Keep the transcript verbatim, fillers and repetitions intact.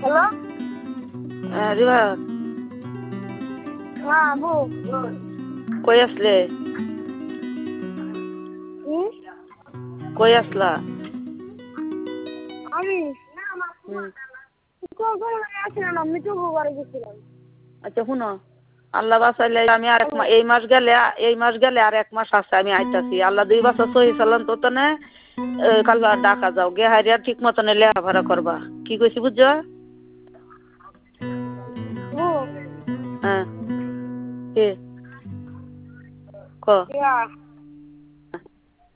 hello হ্যাঁ রিবা হ্যাঁ বউ কই আসলে হুম কই আসলা আমি হুম কখন আসছিলাম আমি তো ঘরে গেছিলাম আচ্ছা শুনো আল্লাহ বাঁচাইলে আমি আর এক মাস এই মাস গেলে এই মাস গেলে আর এক মাস আছে আমি আইতাছি আল্লাহ দুই বছর সহি চালান তো তনে কাল ডাকা যাও গে হারিয়া ঠিক মতনে লেখাপড়া করবা কি কইছি বুঝছো বউ হ্যাঁ কে ক ইয়া